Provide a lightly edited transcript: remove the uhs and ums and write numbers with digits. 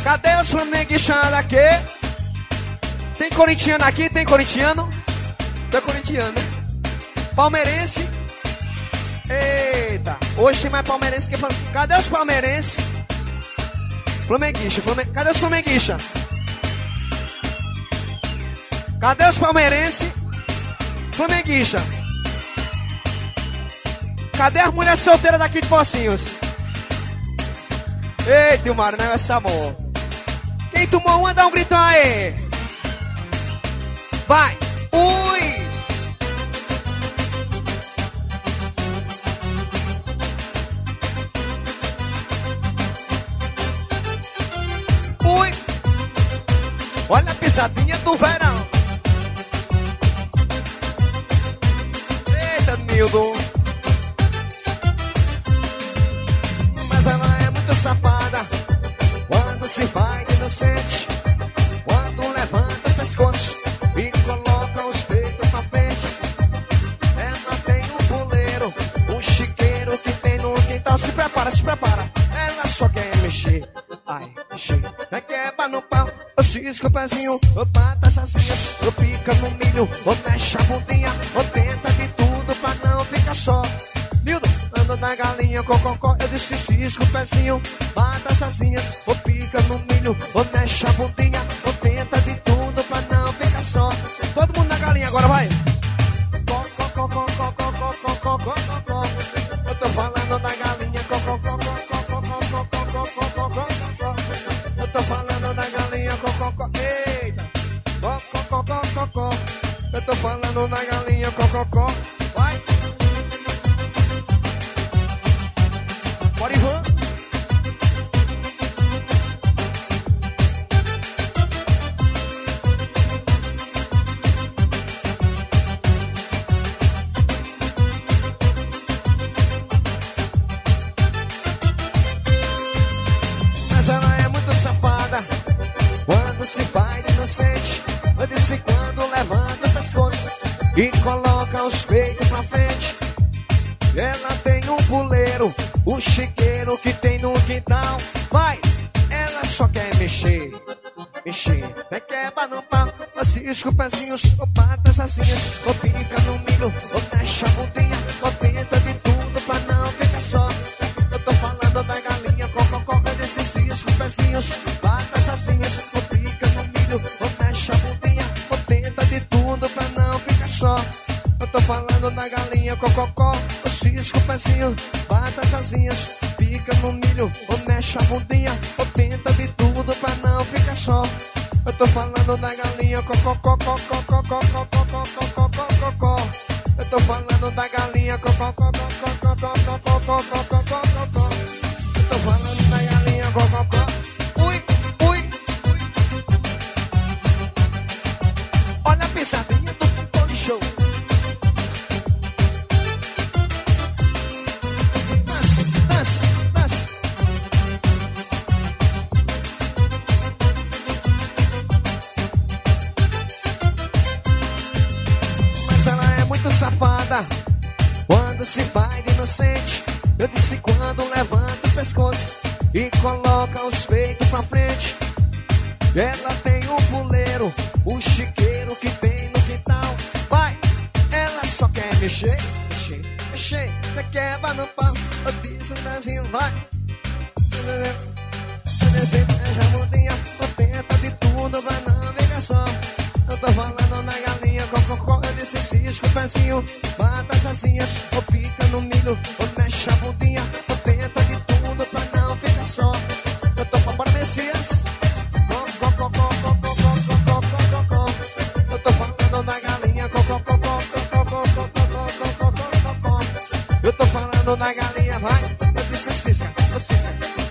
Cadê os flamenguistas aqui? Tem corintiano aqui? Tem corintiano? Tu é corintiano, né? Palmeirense? Eita, hoje tem mais palmeirense que flamenguista. Cadê os palmeirenses? Flamenguista, cadê os flamenguistas? Cadê os palmeirenses? Flamenguista. Cadê as mulheres solteiras daqui de Pocinhos? Eita, o Mário, negócio tá bom. Quem tomou uma, dá um gritão aí. Vai. Ui. Ui. Olha a pisadinha do verão. Eita, Nildo. Mas ela é muito safada quando se vai inocente, quando levanta o pescoço e coloca os peitos pra frente. Ela tem um puleiro, um chiqueiro que tem no quintal. Se prepara, se prepara. Ela só quer mexer, ai, mexer. É quebra no pau, eu cisco o pezinho, eu bato as asinhas, eu pica no milho, eu mexe a bundinha, eu tenta de tudo pra não ficar só. Nildo, ando na galinha, cococó, eu disse cisco o pezinho, bata as asinhas, ou pica no milho, ou mexe a bundinha, ou tenta de tudo pra não ficar só. Todo mundo na galinha agora, vai! Eu tô falando da galinha, cococó. Eu tô falando da galinha, cococó. Eita! Cococó. Eu tô falando da galinha, cococó. Vai! Bora, Ivan. Mas ela é muito safada quando se faz inocente. Eu disse quando levanta o pescoço e coloca os peitos pra frente. Ela tem um puleiro, o chiqueiro que tem no quintal. Vai, ela só quer mexer, mexer. É quebra no pau, eu cisco o pezinho, eu bato as asinhas, eu pica no milho, eu mexe a bundinha, eu tenta de tudo pra não ficar só. Eu tô falando da galinha, cococó, eu disse cisco o pezinho, bato as asinhas, eu pica no milho, eu mexe a bundinha, eu tenta de tudo pra não ficar só. Eu tô falando da galinha, cococó, eu cisco o pezinho, bata as asinhas, pica no milho, ou mexe a bundinha, ou tenta de tudo pra não ficar só. Eu tô falando da galinha, cococó. Eu tô falando da galinha, cococó. Eu tô falando da galinha, cococó. Ui. Olha a pisadinha do Tony Show. Desce. Mas ela é muito safada quando se faz de inocente. Eu disse quando levanta o pescoço e coloca os peitos pra frente. Ela tem um puleiro, o chiqueiro que tem no quintal. Vai, ela só quer mexer. Me quebra no pau, eu disse um pezinho, vai. Mexe a bundinha, eu tenta de tudo pra não ficar só. Eu tô falando na galinha, cococó, eu disse cisco o pezinho, bata as asinhas, eu pica no milho, eu mexe a bundinha, eu tenta de tudo pra não ficar só. Eu tô falando, bora Messias. Eu tô falando da galinha, cococó. Eu tô falando da galinha, vai. Eu disse Cícera.